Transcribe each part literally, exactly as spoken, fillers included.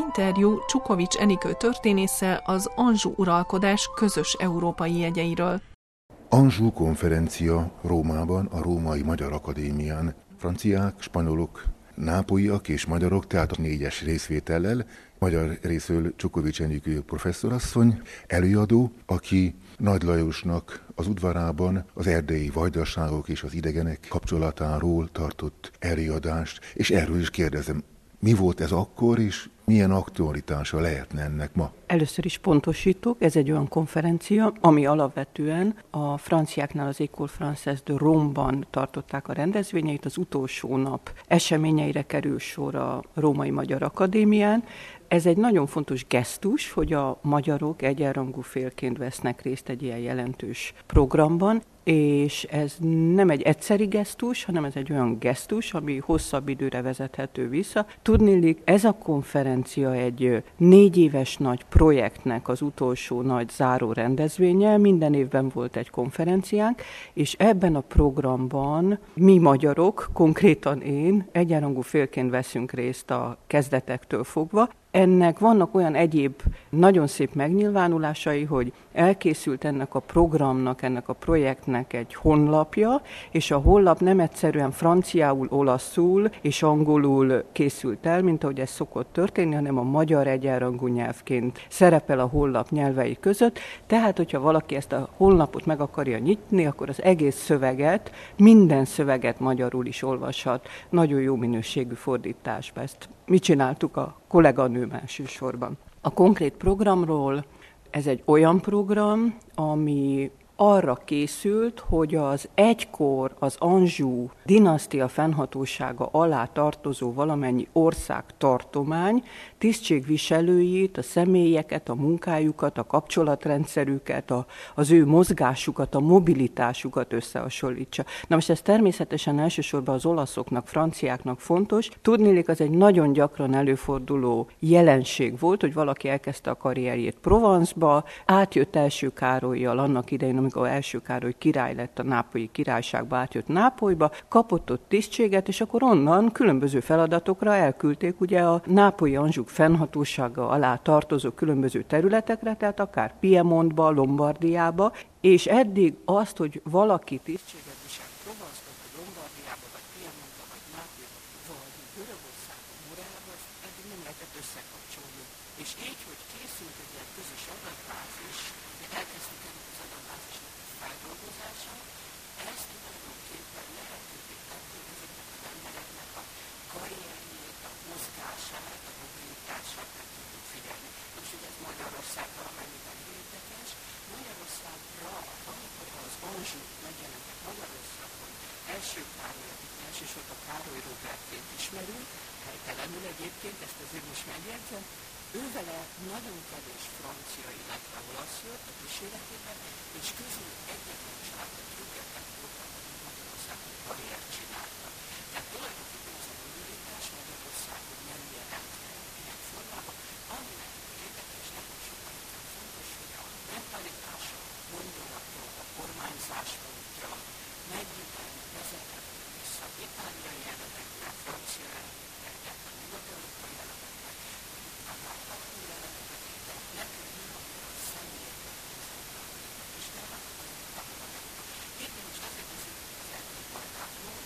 Interjú Csukovics Enikő történésszel az Anjou uralkodás közös európai jegyeiről. Anjou konferencia Rómában, a Római Magyar Akadémián. Franciák, spanyolok, nápolyiak és magyarok, tehát a négyes részvétellel. Magyar részről Csukovics Enikő professzorasszony, előadó, aki Nagy Lajosnak az udvarában az erdélyi vajdaságok és az idegenek kapcsolatáról tartott előadást, és erről is kérdezem, mi volt ez akkor, és milyen aktualitása lehetne ennek ma? Először is pontosítok, ez egy olyan konferencia, ami alapvetően a franciáknál az École Française de Rome-ban tartották a rendezvényeit, az utolsó nap eseményeire kerül sor a Római Magyar Akadémián. Ez egy nagyon fontos gesztus, hogy a magyarok egyenrangú félként vesznek részt egy ilyen jelentős programban, és ez nem egy egyszeri gesztus, hanem ez egy olyan gesztus, ami hosszabb időre vezethető vissza. Tudniillik, ez a konferencia egy négy éves nagy projektnek az utolsó nagy záró rendezvénye, minden évben volt egy konferenciánk, és ebben a programban mi magyarok, konkrétan én, egyenrangú félként veszünk részt a kezdetektől fogva. Ennek vannak olyan egyéb nagyon szép megnyilvánulásai, hogy elkészült ennek a programnak, ennek a projektnek egy honlapja, és a honlap nem egyszerűen franciául, olaszul és angolul készült el, mint ahogy ez szokott történni, hanem a magyar egyenrangú nyelvként szerepel a honlap nyelvei között. Tehát, hogyha valaki ezt a honlapot meg akarja nyitni, akkor az egész szöveget, minden szöveget magyarul is olvashat. Nagyon jó minőségű fordításba. Ezt mi csináltuk a kolléganőm elsősorban. A konkrét programról, ez egy olyan program, ami arra készült, hogy az egykor az Anjou dinasztia fennhatósága alá tartozó valamennyi ország tartomány tisztségviselőit, a személyeket, a munkájukat, a kapcsolatrendszerüket, a, az ő mozgásukat, a mobilitásukat összehasonlítsa. Na most ez természetesen elsősorban az olaszoknak, franciáknak fontos. Tudniillik, az egy nagyon gyakran előforduló jelenség volt, hogy valaki elkezdte a karrierjét Provence-ba, átjött első Károllyal annak idején, amikor első Károly király lett a nápolyi királyságba, átjött Nápolyba, kapott ott tisztséget, és akkor onnan különböző feladatokra elküldték ugye a nápolyi Anjou fennhatósága alá tartozó különböző területekre, tehát akár Piemontba, Lombardiába, és eddig azt, hogy valaki tisztséget visel Provence-ba, vagy Lombardiába, vagy Piemontba, vagy Nápolyba, vagy Görögországba, Moreába, eddig nem lehetett összekapcsolni. És így, hogy készült egy ilyen közös adatbázis, elkezdtük ennek az adatbázisnak a feldolgozását, ez tulajdonképpen lehetővé tette ezeknek az embereknek a karrierjét, a mozgását, a mobilitását meg tudjuk figyelni. És ugye ez Magyarországra amennyiben érdekes, Magyarországra, amikor az Anjou megjelentek Magyarországon, első Károly, akit elsősorban Károly Róbertként ismerünk, helytelenül egyébként, ezt azért most megjegyzem, ővele nagyon kevés francia, illetve olasz jött a kíséretében, és közül egyetlen családot Róbertek voltak, akik Magyarországon karriert csináltak. Tehát tulajdonképpen ez a mobilitás Magyarországon nem jelent ilyen formában, aminek érdekesnek és sokan fontos, hogy a mentalitása, gondolatok, a kormányzásmódja mennyiben vezethető vissza itáliai elemekre, francia elemekre, nyugat-európai elemekre, utána elemekre, de nekünk mi a személyekre és nem a éppen most azért beszélünk az erdélyi vajdákról,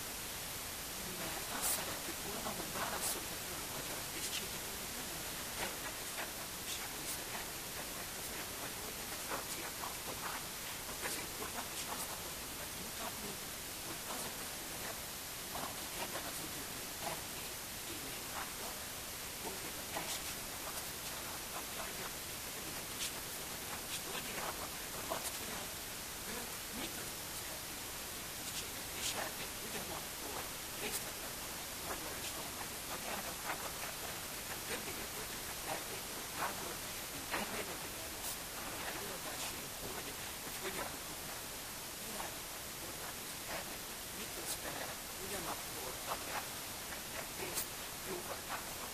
mert azt szerettük volna, hogy válaszolhatunk a magyar tisztségeket, hogy nem olyan területi fenntartóság, hiszen elképzelnek azért, hogy volt egy francia tartomány a középkorban, és azt akartuk megmutatni, hogy azok az emberek, akik ebben az időben Erdély élén álltak, konkrétan elsősorban Laci család tagjai, akik mindenki ismer az Erdélyi Stódiában, a Laci király, ők miközben az erdélyi tisztséget viselték, ugyanakkor részt vettek a magyar és tanulmányok nagyjáratában, tehát többé voltak Erdélyből távol, mint Erdélyben, hogy elmesztettem a előadásaink, hogy, hogy hogyan tudnak irányítani, kormányozni Erdélyt, miközben ugyanakkor tagjárnak vettek részt, jóval távolabb.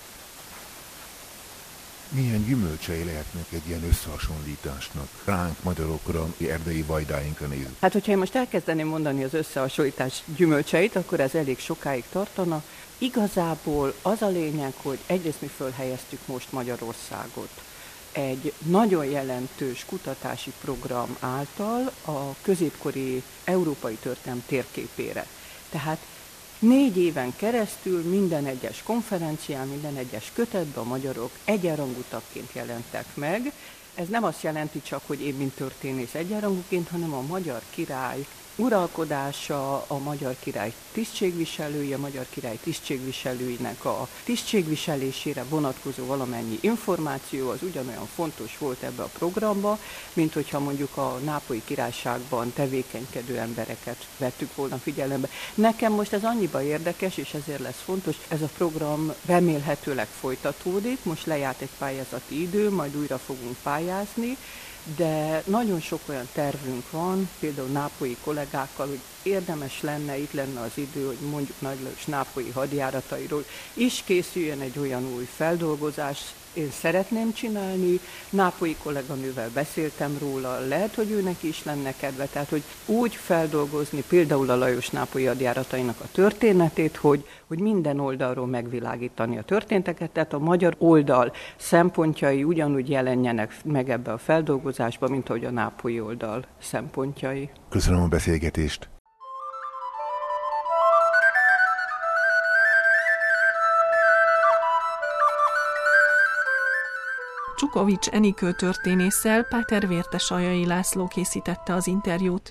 Milyen gyümölcsei lehetnek egy ilyen összehasonlításnak? Ránk, magyarokra, erdélyi vajdáinkra nézve. Hát, hogyha én most elkezdeném mondani az összehasonlítás gyümölcseit, akkor ez elég sokáig tartana. Igazából az a lényeg, hogy egyrészt mi fölhelyeztük most Magyarországot egy nagyon jelentős kutatási program által a középkori európai történelem térképére. Tehát négy éven keresztül minden egyes konferencián, minden egyes kötetben a magyarok egyenrangú tagként jelentek meg. Ez nem azt jelenti csak, hogy én, mint történész egyenrangúként, hanem a magyar király uralkodása, a magyar király tisztségviselője, a magyar király tisztségviselőinek a tisztségviselésére vonatkozó valamennyi információ az ugyanolyan fontos volt ebbe a programba, mint hogyha mondjuk a Nápolyi Királyságban tevékenykedő embereket vettük volna figyelembe. Nekem most ez annyiba érdekes, és ezért lesz fontos, ez a program remélhetőleg folytatódik, most lejárt egy pályázati idő, majd újra fogunk pályázni, de nagyon sok olyan tervünk van, például nápolyi kollégákkal, hogy érdemes lenne, itt lenne az idő, hogy mondjuk Nagy Lajos nápolyi hadjáratairól is készüljön egy olyan új feldolgozás. Én szeretném csinálni, nápolyi kolléganővel beszéltem róla, lehet, hogy őnek is lenne kedve, tehát hogy úgy feldolgozni például a Lajos nápolyi hadjáratainak a történetét, hogy, hogy minden oldalról megvilágítani a történteket, tehát a magyar oldal szempontjai ugyanúgy jelenjenek meg ebbe a feldolgozásba, mint ahogy a nápolyi oldal szempontjai. Köszönöm a beszélgetést! Csukovics Enikő történésszel Páter Vértesaljai László készítette az interjút.